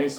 Nice.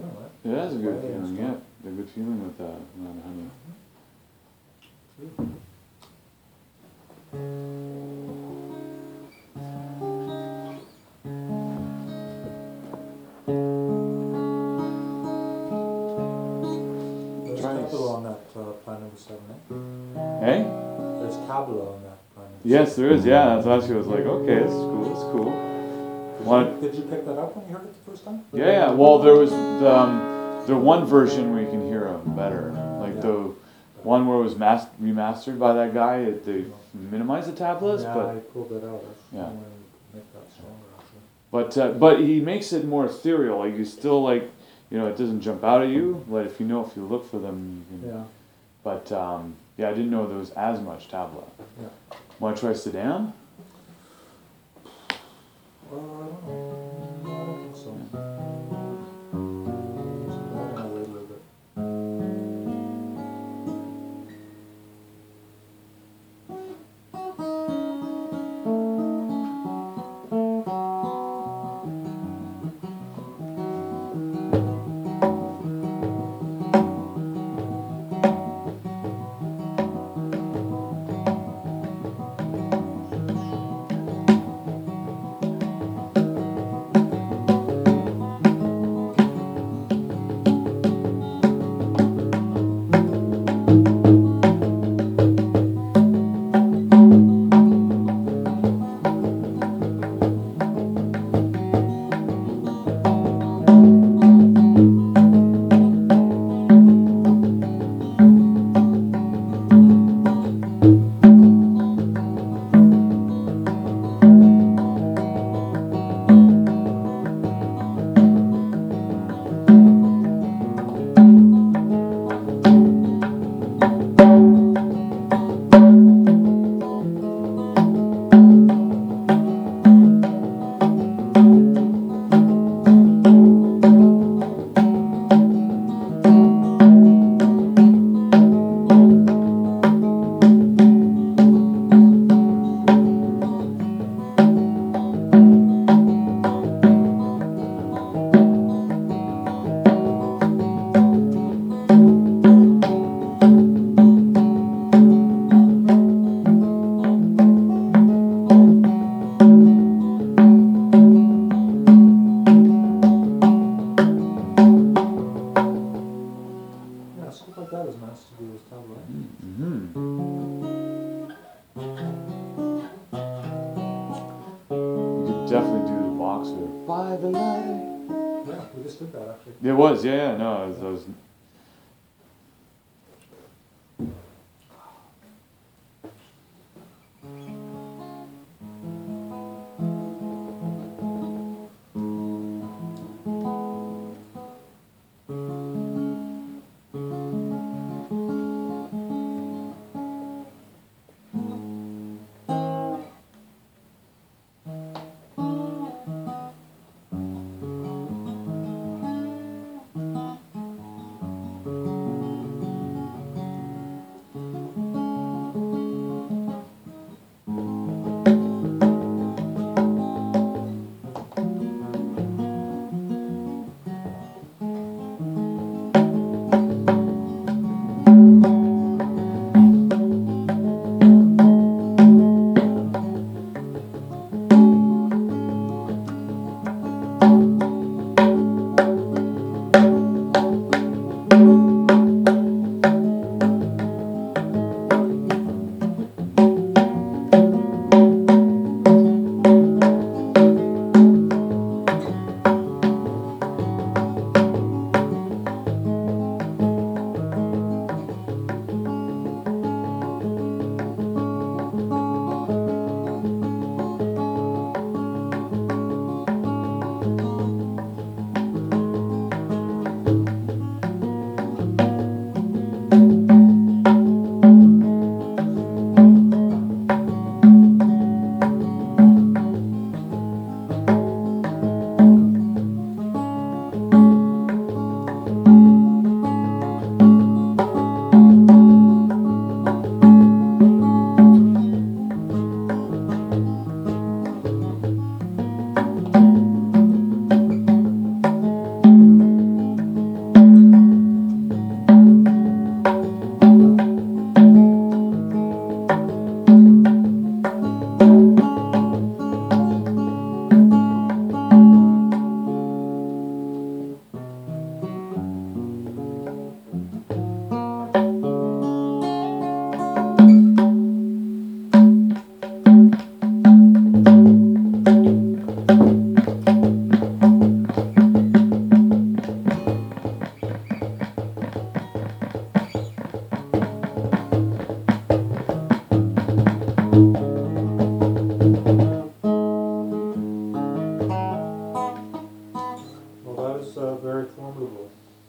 feeling, right? It has a good Way and feeling, stuff. yeah. A good feeling with that amount of honey. There's Try Tabula s- on that plant number 7, eh? Hey? There's Tabula on that plant number 7. Yes, there is, yeah. That's actually, I was like, okay, it's cool, it's cool. Did you pick that up when you heard it the first time? Yeah, yeah. Well, there was the one version where you can hear them better. Like the one where it was remastered by that guy, they minimized the tablas, Yeah, but I pulled that out. I yeah. want to make that stronger, actually. But he makes it more ethereal. Like you still like, you know, it doesn't jump out at you. But if you look for them, you can. Yeah. But yeah, I didn't know there was as much tabla. Yeah. Want to try Sedan? I don't know. No, I don't think so. Just I'll wait a little bit. Yeah, stuff like that is nice to do with tabla. Mm-hmm. You could definitely do the boxer. By the light. Yeah, we just did that actually. It was, yeah, no, it was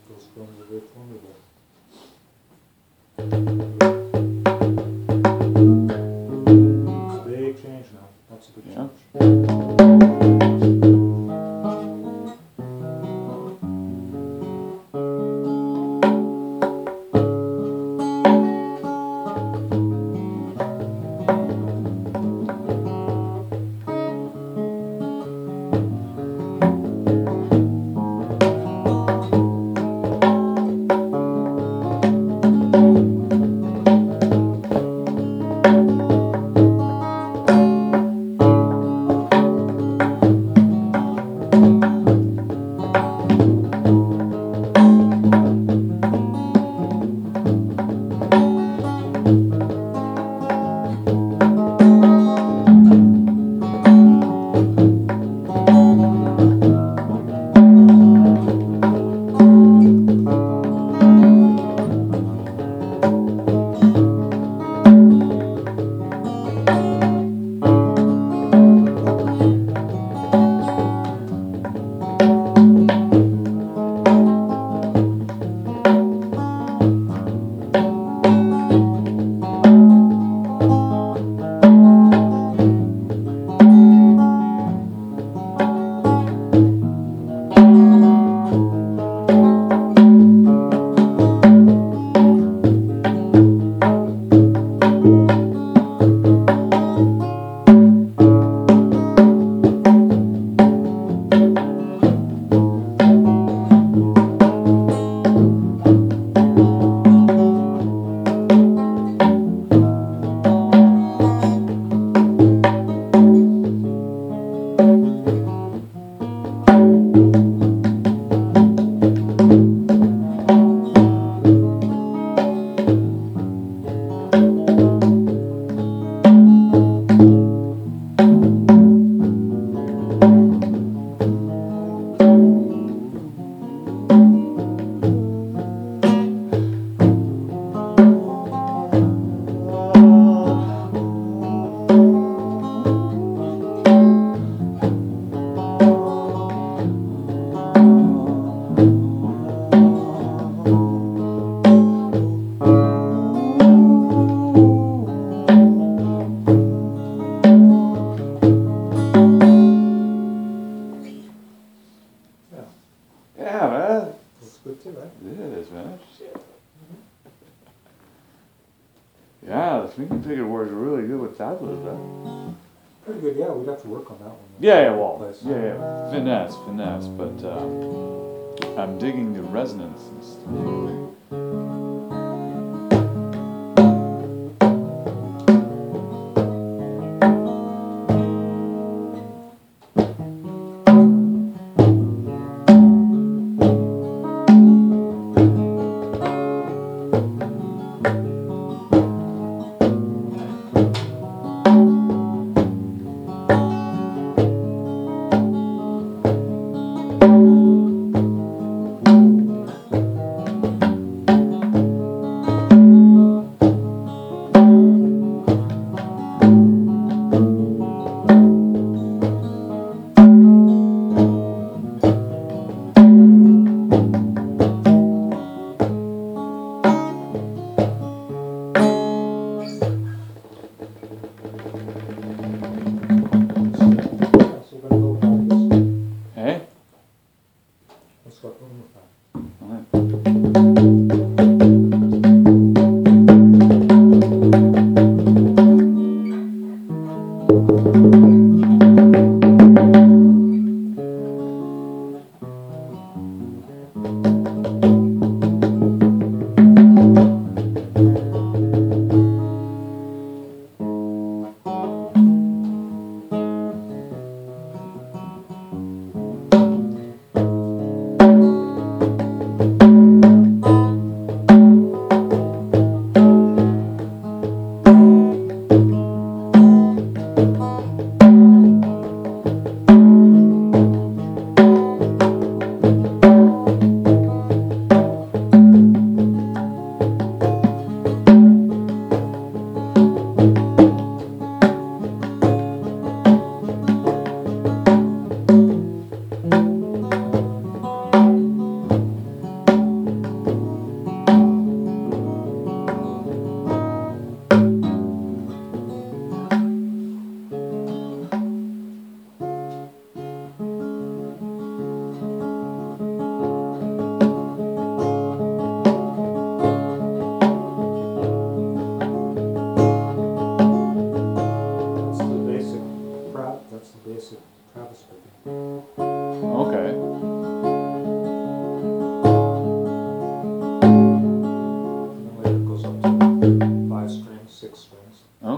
Those films are very formidable. Big change now. That's a big Yeah. change. Yeah, man. Looks good too, right? It is, man. Shit. Yeah, the speaking figure works really good with tablets, huh? Pretty good, yeah, we'd have to work on that one. Yeah, well, Place. yeah, finesse, but I'm digging the resonance and stuff.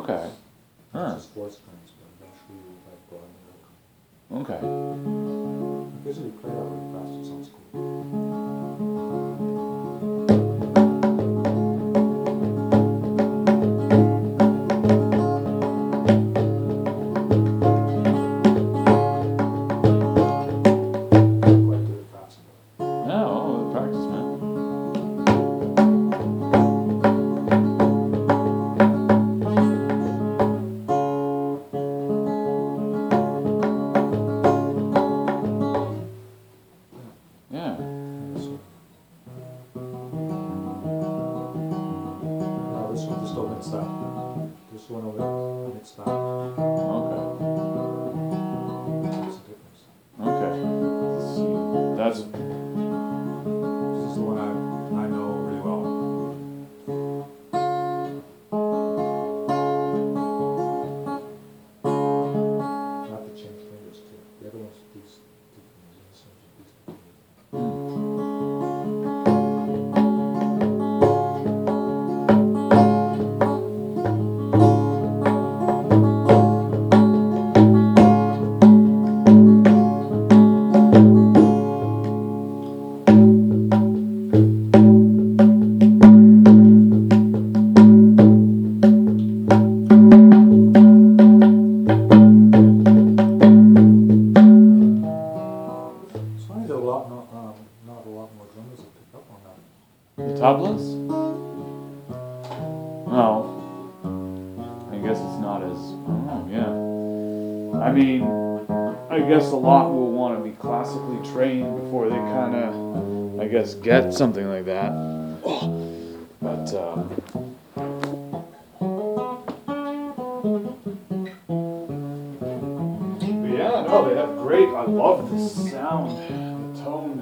Okay. Huh. It's just four strings, but eventually we like broaden it out. Okay. Because if you play that really fast, it sounds cool. Quite do it fast, but Yeah, oh, practice, man. Yeah. this one. Now this one just opens that. This one omits that. Okay. That's the difference. Okay. Let's see. That's This is the one I know really well. Not to change fingers too. The other one's these two fingers, and this one's these two fingers. It's funny that not a lot more drummers have picked up on that. the tablas? No. I guess it's not as. Oh, yeah. I mean, I guess a lot will want to be classically trained before they kind of, I guess, get something like that. But, but yeah, no, they have great. I love the sound, the tone.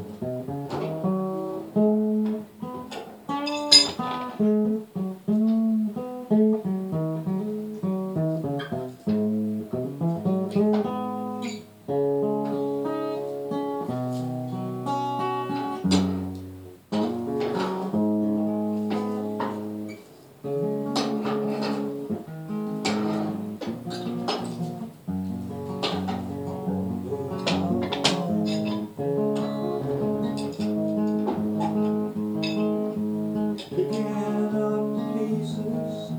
Picking up pieces.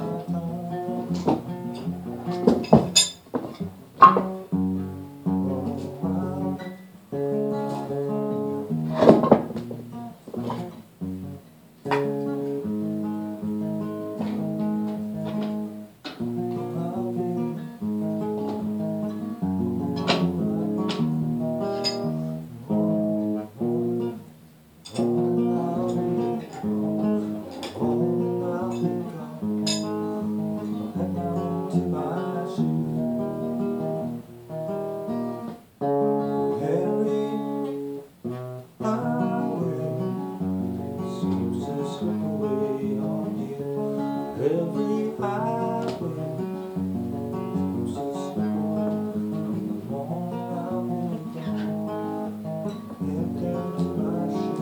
Every highway seems to slip away from the morning I head down to my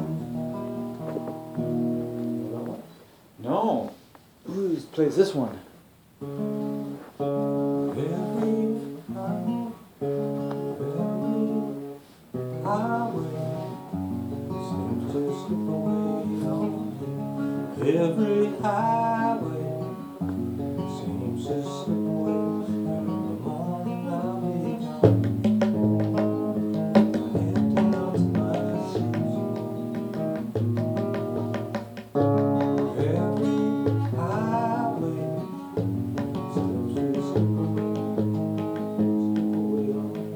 shoes. No. Who plays this one? Every highway seems to slip away on me. Every highway seems to slip away, and in the morning I'll be gone. Head down to my shoes. Every highway seems to slip away on me.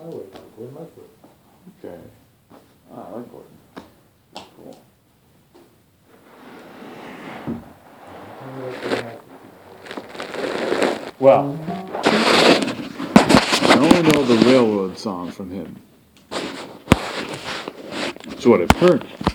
highway, Gordon Lightfoot. Okay. Ah, I like Gordon. Cool. Well, I only know the railroad song from him. That's what I've heard.